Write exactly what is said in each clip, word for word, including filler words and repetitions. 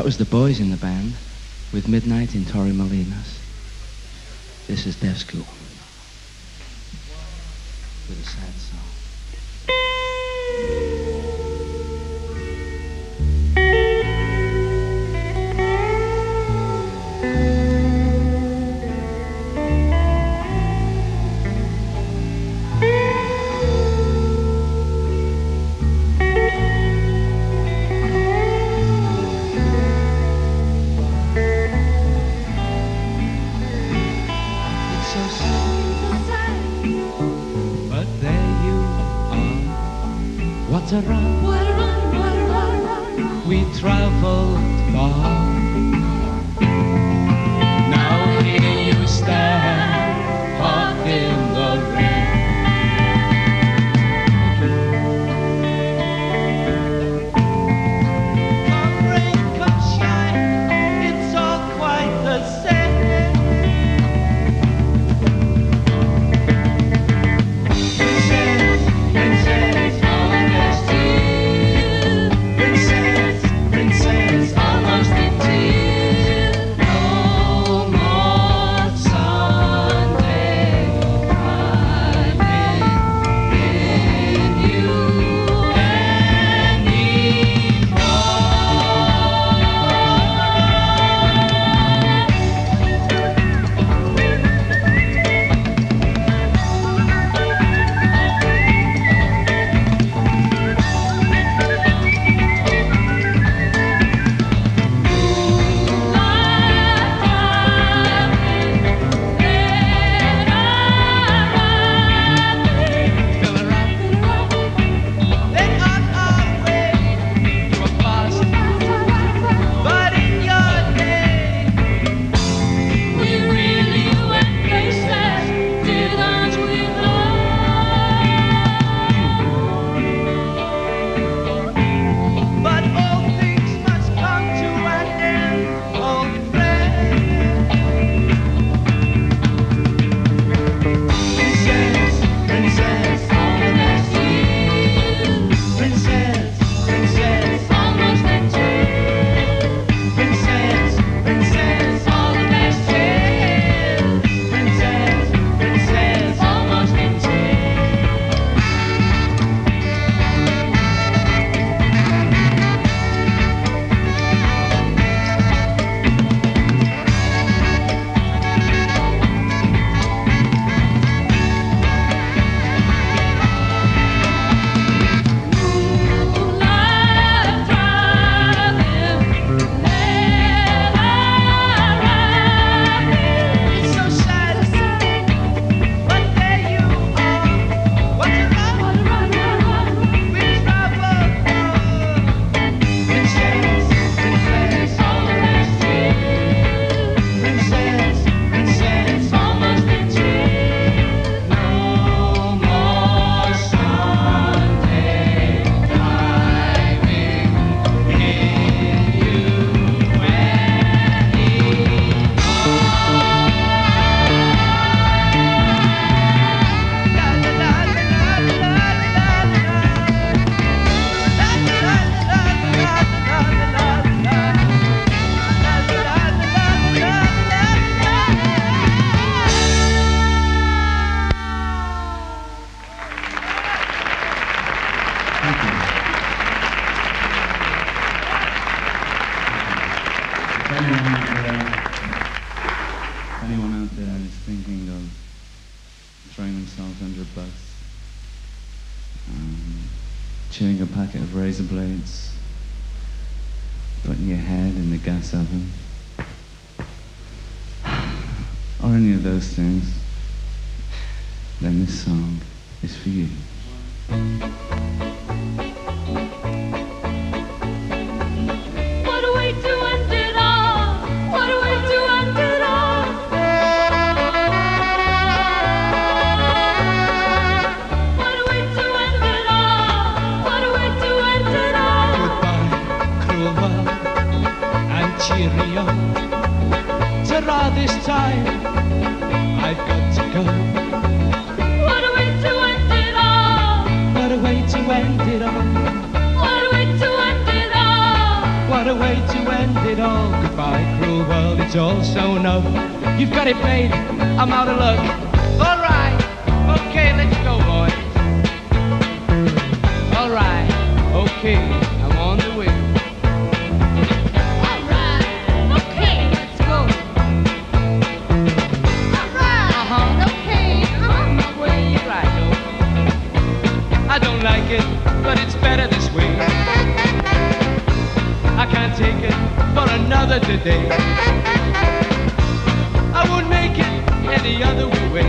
That was the boys in the band with Midnight in Torremolinos. This is Deaf School with a sad song. What a run, what a run, what a run, run, run. We traveled far. Now here you stand, caught in the rain. Come rain, come shine, it's all quite the same. Anyone out there is thinking of throwing themselves under a bus, um, chewing a packet of razor blades, putting your head in the gas oven, or any of those things, then this song is for you. What a way to end it all! What a way to end it all! What a way to end it all! What a way to end it all! Goodbye, cruel world, and cheerio. Ta-ra this time, I've got to go. What a way to end it all! What a way to end it all. What a way to end it all! What a way to end it all. Goodbye, cruel world, it's all sewn up. You've got it made, I'm out of luck. All right, okay, let's go, boys. All right, okay, I'm on the way. All right, okay, let's go. All right, Uh-huh. okay, I'm on my way. Right, though. I don't like it, but it's better this way. I can't take it for another today. I won't make it any other way.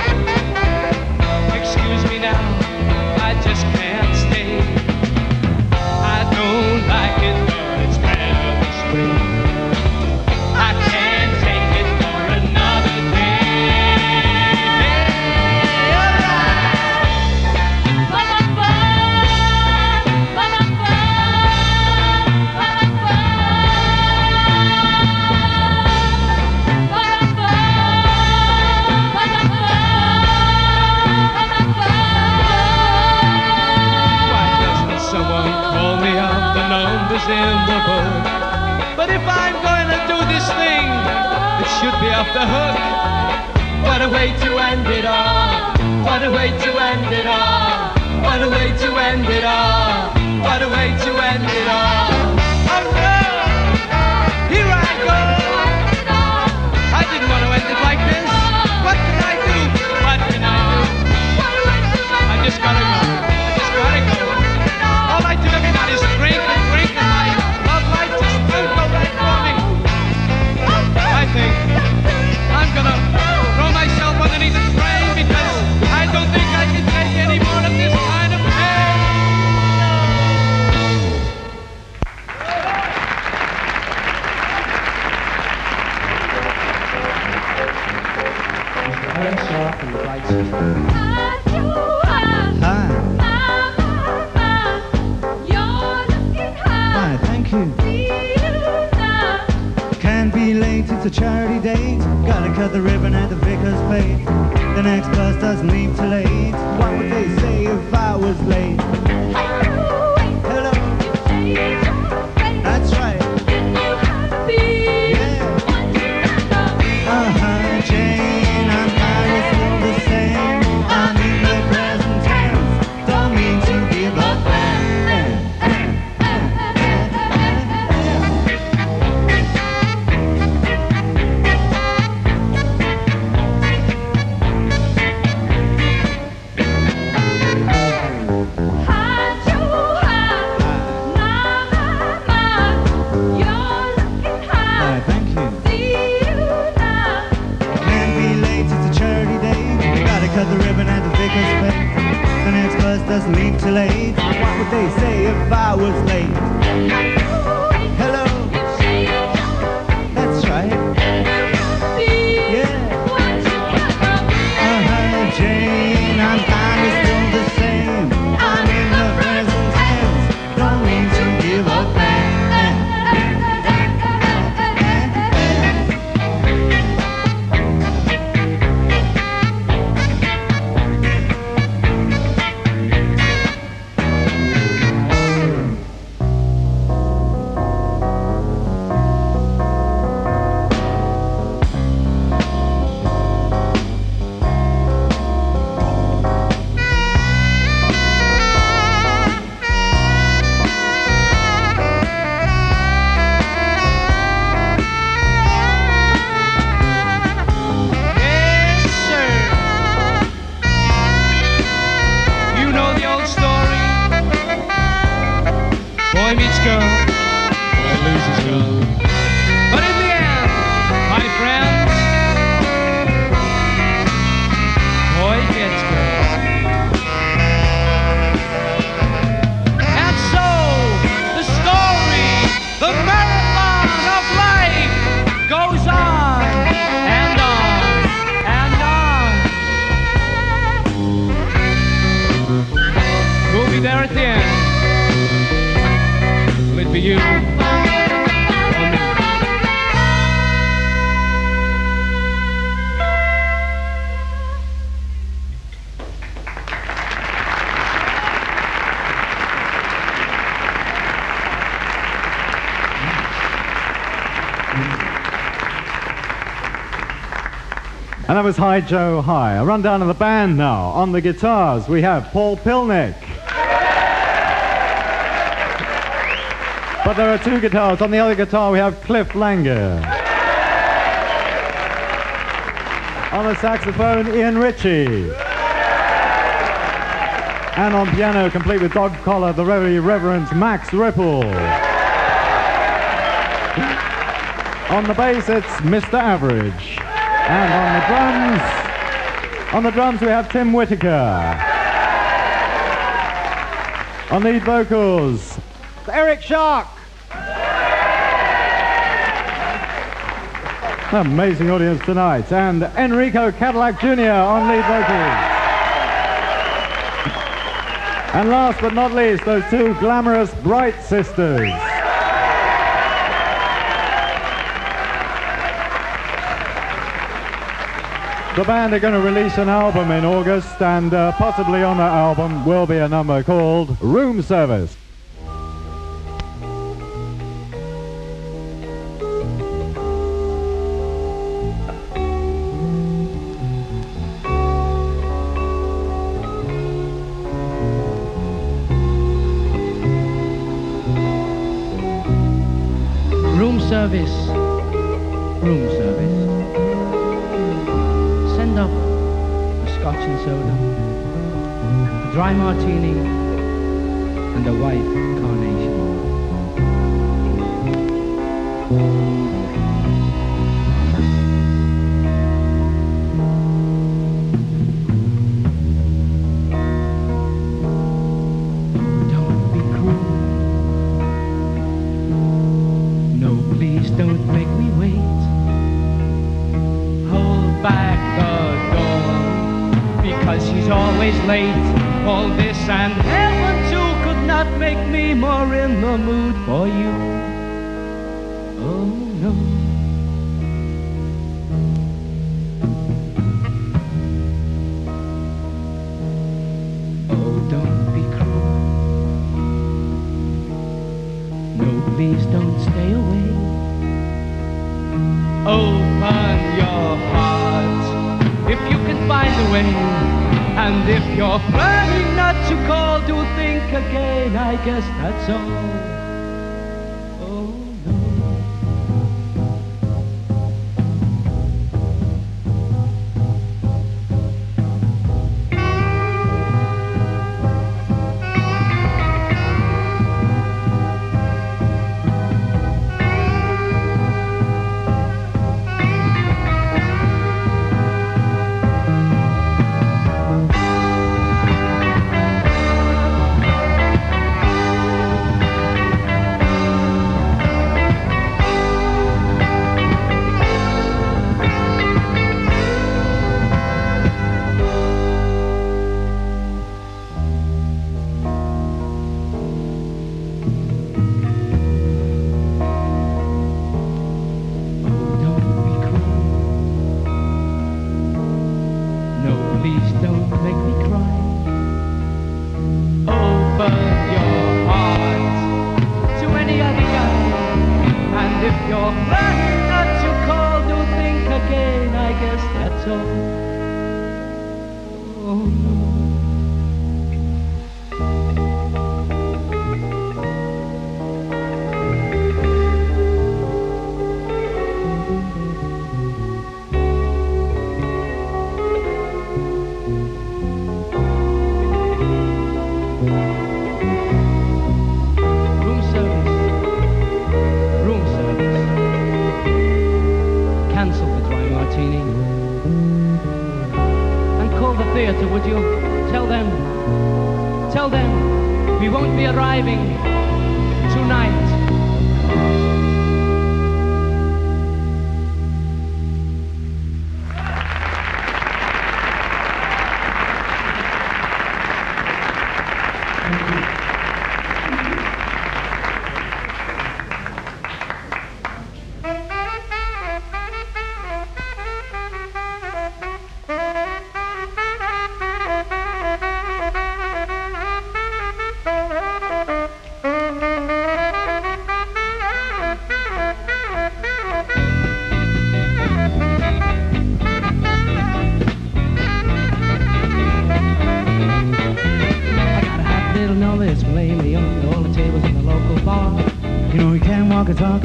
Excuse me now, I just can't stay. I don't like it, but it's better this way. I can't take it for another day. All right. Ba-ba-ba, ba-ba-ba, Why doesn't someone call me up? The number's in the book. But if I'm going to do this thing, it should be off the hook. What a way to end it all. What a way to end it all. What a way to end it all. What a way to end it all. Oh no! Here I go! I didn't want to end it like this. What can I do? What can I do? I just gotta go. I just gotta go. All I do every night is drink and drink, and my love life just won't go right for me. I think I'm gonna throw myself underneath the train because I don't think I can take any more of this kind of pain. Aaron Shaw from the Bright Street. Hi. Why, thank you. Can't be late, it's a charity date. Gotta cut the ribbon at the vicar's plate. The next bus doesn't leave till late. What would they say if I was late? Hello. That's right. Uh-huh, Jane, I'm kind of still the same. I'm in the present tense. Don't mean to give up. Why, thank you. Can't be late, it's a charity day. Gotta cut the ribbon at the vicar's plate. The next bus doesn't leave till late. What would they say if I was late? Hello. That's right. Yeah. Uh-huh, Jane, I'm kinda still the same. I'm in the present tense. Don't mean to give up. And that was Hi Joe Hi. A rundown of the band now. On the guitars, we have Paul Pilnick. But there are two guitars. On the other guitar, we have Cliff Langer. On the saxophone, Ian Ritchie. And on piano, complete with dog collar, the very Reverend Max Ripple. On the bass, it's Mister Average. And on the drums, on the drums we have Tim Whitaker. On lead vocals, Eric Shark. Amazing audience tonight. And Enrico Cadillac Junior on lead vocals. And last but not least, those two glamorous Bright sisters. The band are going to release an album in August, and uh, possibly on that album will be a number called Room Service. Room service. Room service. Send up a scotch and soda, a dry martini, and a white carnation. Don't be cruel. No, please don't make me wait. Hold back the door, because she's always late. All this and heaven too could not make me more in the mood for you. Oh no. Oh, don't be cruel. No, please don't stay away. Open your heart if you can find a way. And if you're planning not to call, do think again. I guess that's all. Oh no.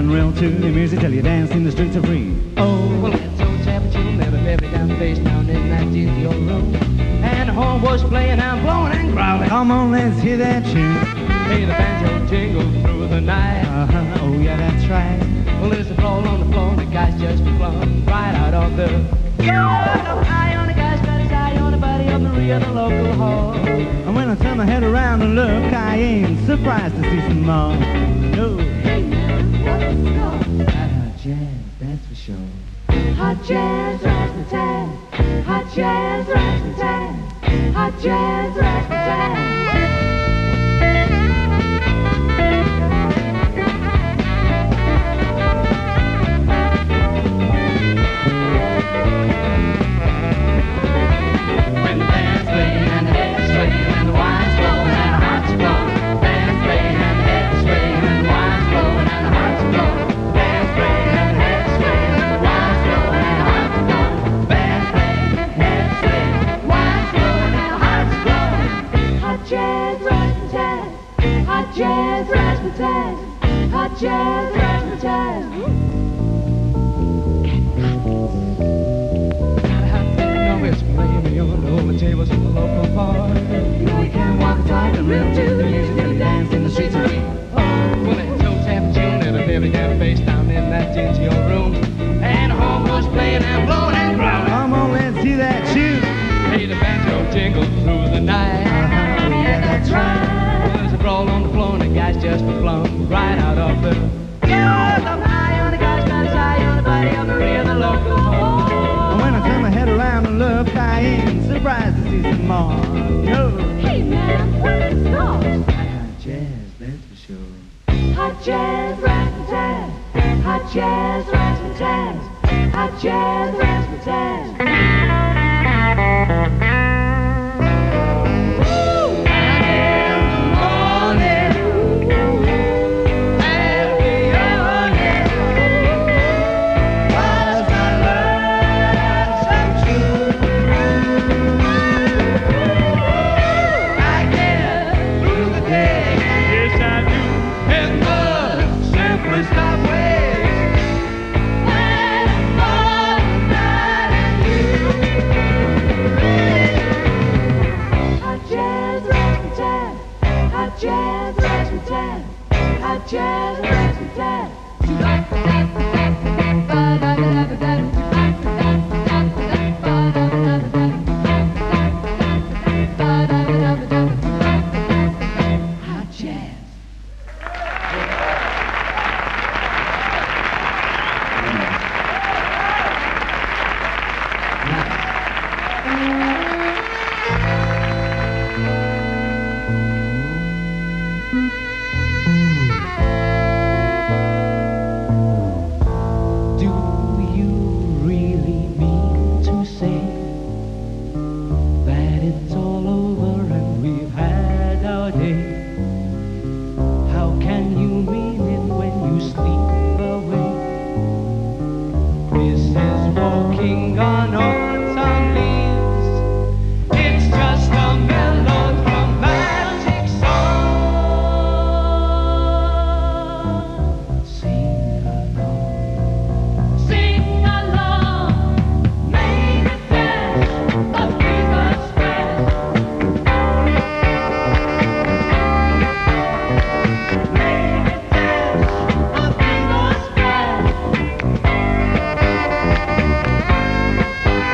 and reel to the music till you dance in the streets are free. Oh, Well, it's old Tabby Tune, never, never down face down in that dingy old room. And the horn was playing and blowing and growling. come on, let's hear that tune. Hey, the banjo jingled through the night. Uh-huh, oh yeah, that's right. Well, there's a brawl on the floor, and the guy's just flung right out of the. Up high on the guy's got his eye on the body of the rear of the local hall. And when I turn my head around and look, I ain't surprised to see some more. No. Hey man, what's the score? Hot jazz, that's for sure. Hot jazz, razzmatazz. Hot jazz, razzmatazz. Hot jazz, razzmatazz. When the band's playing and the head's swaying and the wine's blowing and the heart's blowing. Band's playing and the head's swaying and the wine's blowing and the heart's blowing. Band's playing and the head's swaying and the wine's blowing and the heart's blowing. Band's playing and the head's swaying, wine's blowing and the heart's blowing. Hot jazz, razzmatazz. Hot jazz, razzmatazz. Hot jazz, razzmatazz. No, it's playing me on the old tables in the local bar. You know you can't walk and talk and reel to the music till you dance in the streets of free. Well, it's old Tabby Tune, and a very down face down in that dingy old room. And the horn was playing and blowing and growling. Come on, let's hear that tune. Hey, the banjo jingled through the night. Uh-huh, oh yeah, that's right. Well, there's a brawl on the floor, and the guy's just flung right out of the. Girls up high on the guy's got his eye on the body of the rear of the local hall. And when I turn my head around and look, I ain't surprised to see some more. No. Hey man, what's the score? Hot jazz, that's for sure. Hot jazz, razzmatazz. Hot jazz, razzmatazz. Hot jazz, razzmatazz. Hot jazz, razzmatazz. Hot jazz, razzmatazz. Hot jazz, razzmatazz. Hot jazz. Do you really mean to say that it's all over and we've had our day? How can you mean it when you sleep away? This is walking on autumn leaves. It's just a melodramatic song. Sing along. Sing along, make a dash, a fever spread. Make a dash, a fever spread.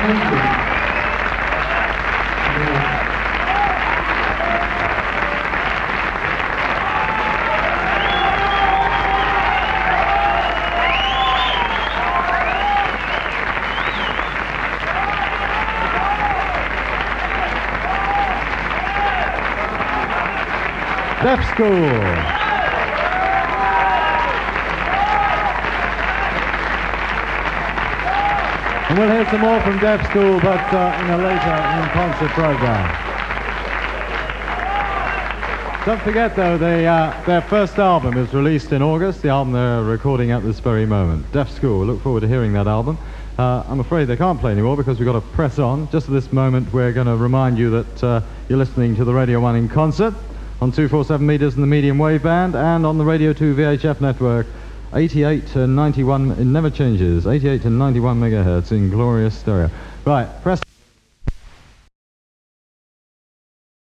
Deaf School. And we'll hear some more from Deaf School, but uh, in a later in-concert program. Don't forget, though, they, uh, their first album is released in August, the album they're recording at this very moment. Deaf School. Look forward to hearing that album. Uh, I'm afraid they can't play anymore because we've got to press on. Just at this moment, we're going to remind you that uh, you're listening to the Radio one in concert on two forty-seven meters in the medium wave band and on the Radio two V H F network, eighty-eight to ninety-one, it never changes, eighty-eight to ninety-one megahertz in glorious stereo. Right, press